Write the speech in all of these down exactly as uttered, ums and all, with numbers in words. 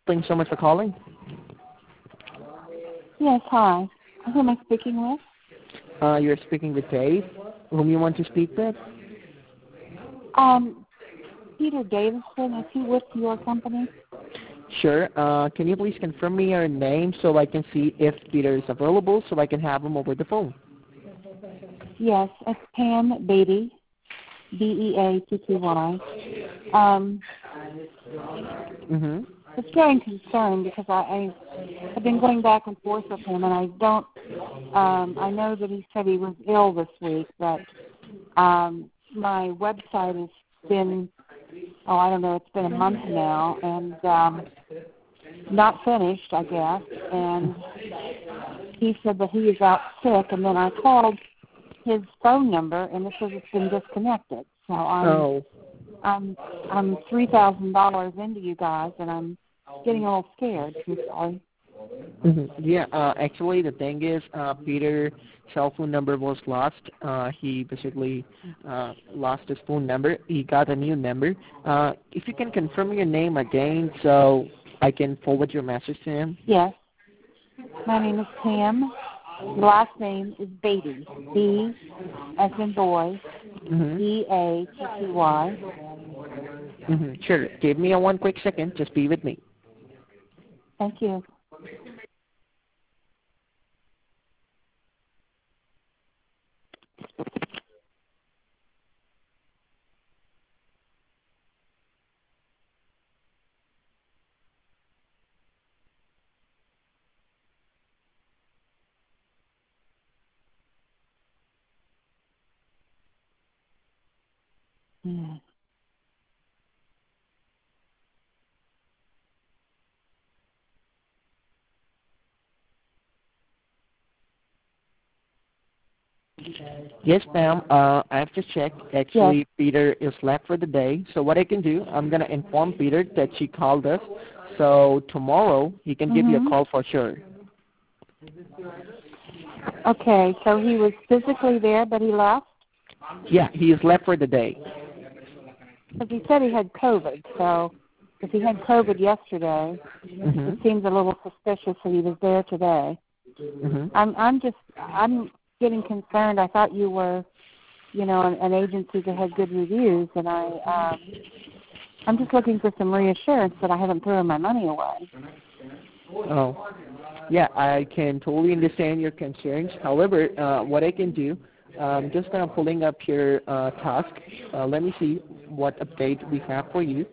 Thanks so much for calling. Yes, hi. Who am I speaking with? Uh, you're speaking with Dave. Whom you want to speak with? Um, Peter Davison, is he with your company? Sure. Uh, can you please confirm me your name so I can see if Peter is available so I can have him over the phone? Yes, it's Pam Beatty, B E A T T Y. Um, Mm-hmm. it's getting concerned because I, I have been going back and forth with him, and I don't. Um, I know that he said he was ill this week, but um, my website has been, oh, I don't know, it's been a month now, and um, not finished, I guess. And he said that he is out sick, and then I called his phone number, and it says it's been disconnected. So I'm Oh. I'm I'm three thousand dollars into you guys, and I'm getting a little scared. I'm sorry. Mm-hmm. Yeah. Uh, actually, the thing is, uh, Peter's cell phone number was lost. Uh, he basically uh, lost his phone number. He got a new number. Uh, if you can confirm your name again, so I can forward your message to him. Yes, my name is Pam. The last name is Beatty. B as in boy. Mm-hmm. B A T T Y. Mm-hmm. Sure. Give me a one quick second. Just be with me. Thank you. Mm. Yes, ma'am. Uh, I have just checked. Yes. Actually, Peter is left for the day. So what I can do, I'm going to inform Peter that she called us. So tomorrow he can give you a Mhm. call for sure. Okay, so he was physically there, but he left Yeah, he is left for the day. because he said he had COVID. So if he had COVID yesterday, it Mhm. seems a little suspicious that he was there today. Mhm. I'm I'm just I'm getting concerned. I thought you were, you know, an, an agency that had good reviews, and I um, I'm just looking for some reassurance that I haven't thrown my money away. Oh, yeah, I can totally understand your concerns. However, uh, what I can do, um, just kind of pulling up your uh, task. Uh, let me see what update we have for you.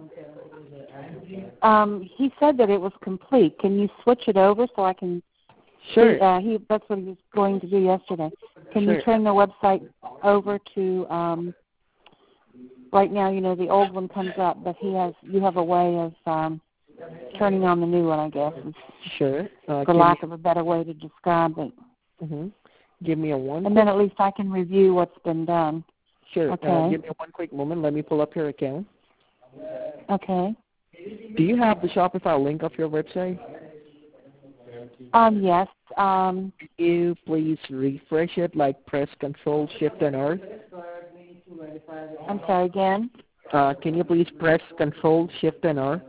Um, he said that it was complete. Can you switch it over so I can see? Sure. Uh, he that's what he was going to do yesterday. Can you Sure. turn the website over to? Um, right now, you know, the old one comes up, but he has you have a way of um, turning on the new one, I guess, is Sure. Uh, for give me. lack of a better way to describe it. Mhm. Give me a one And quick. then at least I can review what's been done. Sure. Uh, Okay. give me one quick moment. Let me pull up your account. Okay. Do you have the Shopify link of your website? Um. Yes. Um. Can you please refresh it, like press Control Shift and R? I'm sorry again. Uh, can you please press Control Shift and R?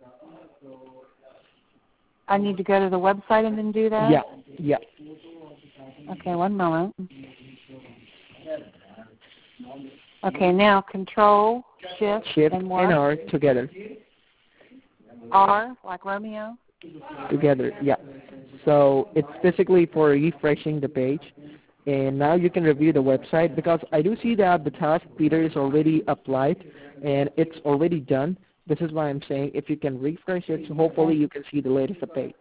I need to go to the website and then do that. Yeah. Yeah. Okay. One moment. Okay. Now Control Shift Shift and and what? R together. R like Romeo. Together. Yeah. So it's basically for refreshing the page. And now you can review the website because I do see that the task Peter is already applied and it's already done. This is why I'm saying if you can refresh it, so hopefully Okay. you can see the latest update.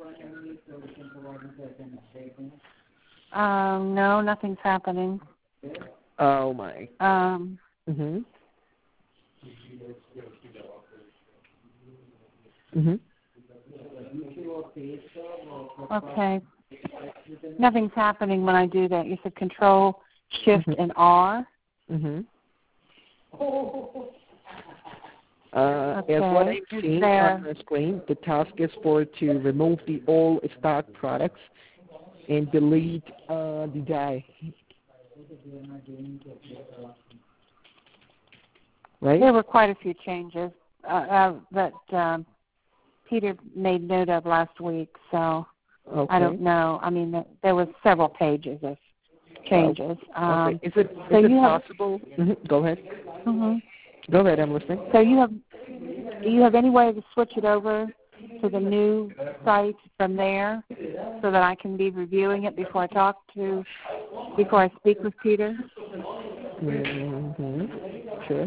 Um. No, nothing's happening. Oh my. Um. Mhm. Mhm. Okay. Nothing's happening when I do that. You said Control Shift Mhm. and R. Mhm. Uh, as what Okay. I'm Is seeing on there? the screen, the task is for to remove the old stock products and delete uh, the die. Right? There were quite a few changes uh, uh, that um, Peter made note of last week, so Okay. I don't know. I mean, th- there was several pages of changes. Oh, Um, okay. Is it so is it you have, possible? Mhm, Go ahead. hmm Go ahead. I'm listening. So you have, do you have any way to switch it over to the new site from there, so that I can be reviewing it before I talk to, before I speak with Peter? Mm-hmm. Sure.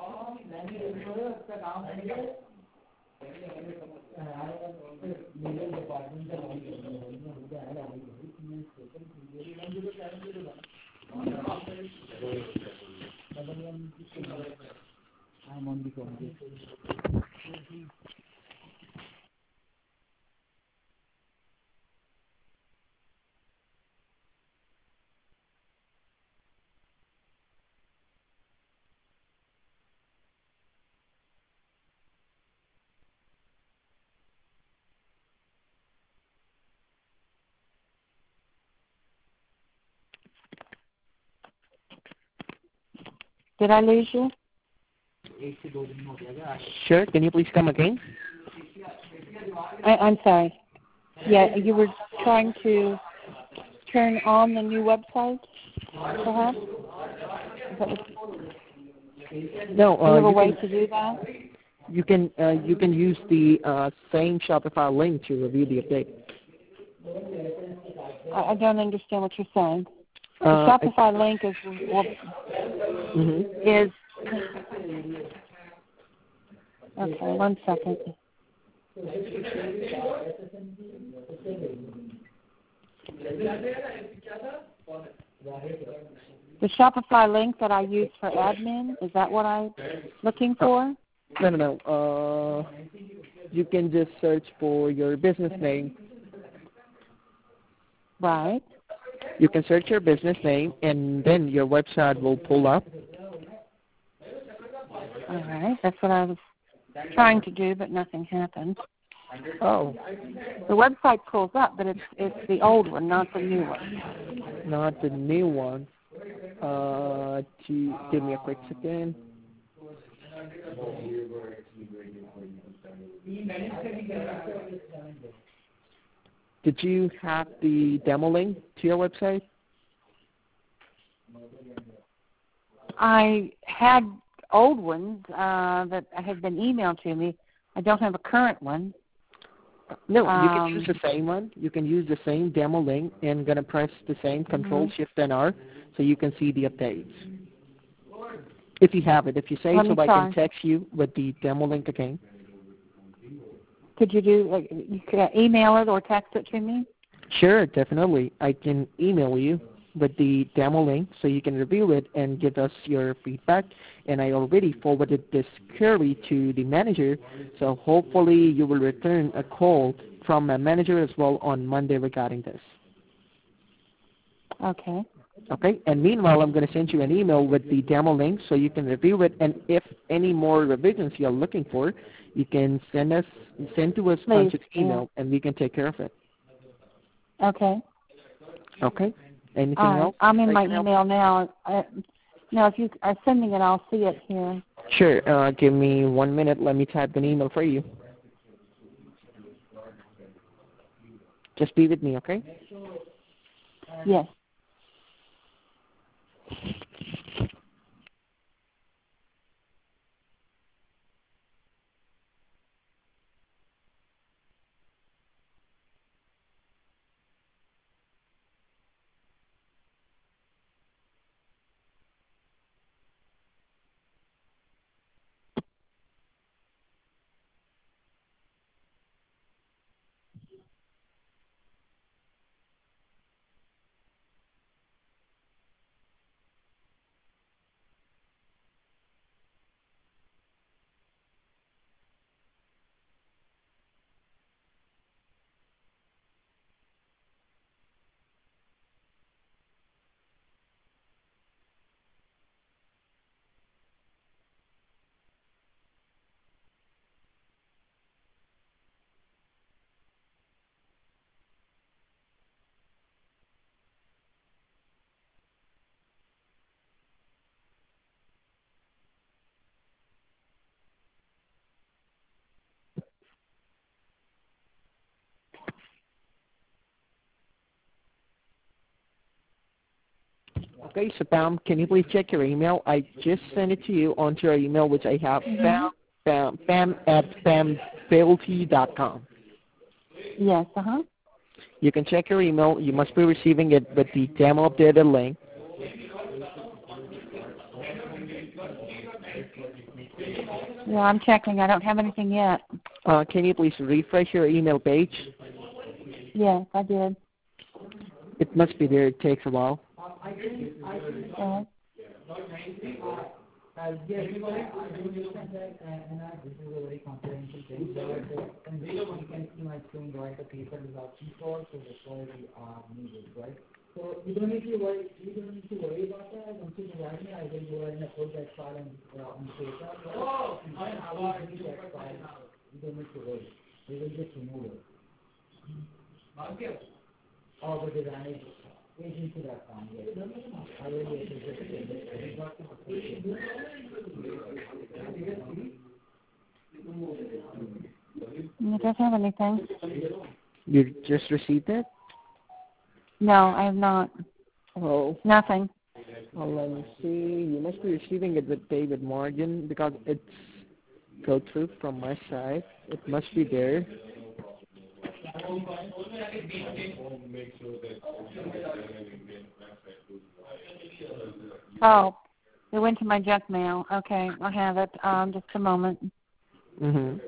Did I lose you? Sure. Can you please come again? I, I'm sorry. Yeah, you were trying to turn on the new website, perhaps? Is that what, No. do you Uh, have a you way can to do that? you can uh, you can use the uh, same Shopify link to review the update. I, I don't understand what you're saying. The Uh, Shopify link is well, mm-hmm. is okay. One second. The Shopify link that I use for admin, is that what I'm looking for? No, no, no. Uh, you can just search for your business name. Right. You can search your business name, and then your website will pull up. All right. That's what I was trying to do, but nothing happened. Oh, The website pulls up, but it's it's the old one, not the new one. not the new one. Uh, to, give me a quick second. Did you have the demo link to your website? I had old ones uh, that had been emailed to me. I don't have a current one. No, you Um, can use the same one. You can use the same demo link and gonna press the same Control mm-hmm. Shift and R so you can see the updates. If you have it, if you say Let so, me I try. can text you with the demo link again. Could you do? Uh, you could email it or text it to me? Sure, definitely. I can email you with the demo link so you can review it and give us your feedback. And I already forwarded this query to the manager, so hopefully you will return a call from a manager as well on Monday regarding this. Okay. Okay, and meanwhile, I'm going to send you an email with the demo link so you can review it. And if any more revisions you're looking for, you can send us send to us Please. punch Yeah. email, and we can take care of it. Okay. Okay. Anything All right. else? I'm in I my can help? email now. I, no, if you are sending it, I'll see it here. Sure. Uh, give me one minute. Let me type an email for you. Just be with me, okay? Yes. Okay, so Pam, can you please check your email? I just sent it to you onto your email, which I have, Mm-hmm. Pam, Pam, Pam at pam fealty dot com. Yes, uh-huh. You can check your email. You must be receiving it with the demo updated link. Yeah, I'm checking. I don't have anything yet. Uh, can you please refresh your email page? Yes, I did. It must be there. It takes a while. Uh, Uh, yes, we will contract and uh, this is a very confidential thing. So that uh, and we you can see my screen, right? The paper is option for, so that's why we are needed, right? So you don't need to worry. You don't need to worry about that. Once you provide me, I will go ahead and upload that file and uh, on paper. Oh, I will delete that file. You don't need to worry. We will just remove it. Okay. Oh, but the damage. Agency dot com. Yes. I will get it. it doesn't have anything. You just received it? No, I have not. Oh. Nothing. Well, let me see. You must be receiving it with David Morgan because it's go through from my side. It must be there. Oh, it went to my junk mail. Okay, I have it. Um, just a moment. Mm-hmm.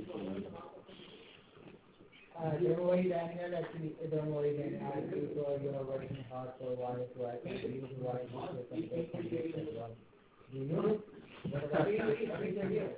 Uh, don't worry, Daniel. Actually, don't worry, Daniel. I think you are, you are working hard for a while, so I can use why you should come as well. Do you? What about you?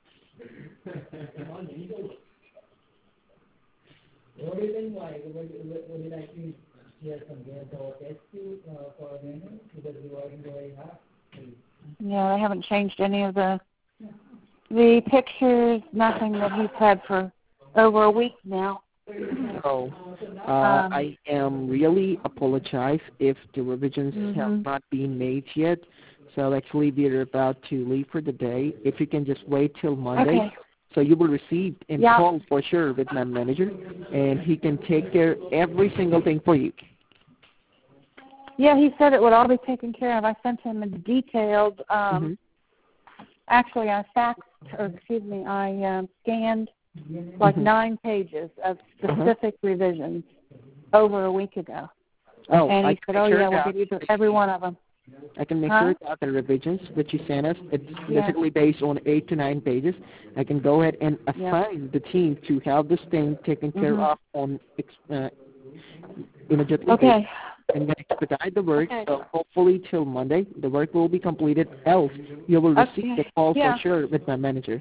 What do you think, why? Would, would, would you like to share some games or test you uh, for Daniel? Because you are working very hard. Yeah, I haven't changed any of the the pictures. Nothing that he's had for over a week now. So, uh, Um, I am really apologize if the revisions mm-hmm. have not been made yet. So actually, we're about to leave for the day. If you can just wait till Monday. Okay. So you will receive a Yeah. call for sure with my manager, and he can take care of every single thing for you. Yeah, he said it would all be taken care of. I sent him a detailed. Um, Mm-hmm. Actually, I faxed, or excuse me, I um, scanned like Mm-hmm. nine pages of specific uh-huh. revisions over a week ago. Oh, and I he said, can "Oh make yeah, sure we'll that give you every one of them." I can make huh? sure that the revisions that you sent us, it's Yeah. basically based on eight to nine pages. I can go ahead and assign yeah. the team to have this thing taken mm-hmm. care of on uh, immediately. Okay. And then expedite the work. Okay. So hopefully till Monday the work will be completed. Else you will receive okay. the call yeah. for sure with my manager.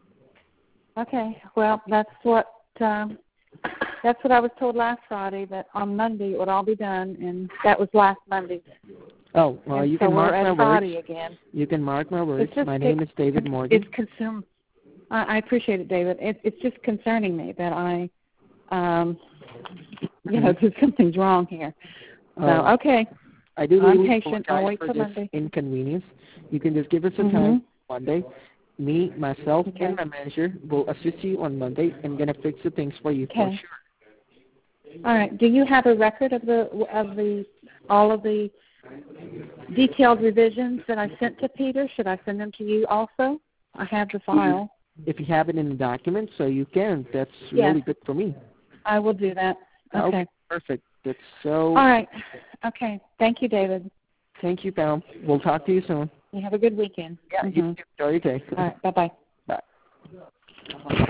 Okay. Well, that's what um, that's what I was told last Friday, that on Monday it would all be done, and that was last Monday. Oh, well, and you so can we're mark at my Friday words. Again. You can mark my words. Just, My name it, is David Morgan. It's consumed. I, I appreciate it, David. It, it's just concerning me that I, um, you know, there's something's wrong here. So, uh, okay. I do I'm really patient. I'll wait for till this Monday. inconvenience. You can just give us a mm-hmm. time Monday. Me, myself, okay. and my manager will assist you on Monday and gonna fix the things for you okay. for sure. All right. Do you have a record of the of the all of the detailed revisions that I sent to Peter? Should I send them to you also? I have the file. If you have it in the document, so you can. That's yes. really good for me. I will do that. Okay. okay perfect. That's so. All right. Okay. Thank you, David. Thank you, Pam. We'll talk to you soon. You have a good weekend. Yeah. Mm-hmm. You enjoy your day. All right. Bye-bye. Bye.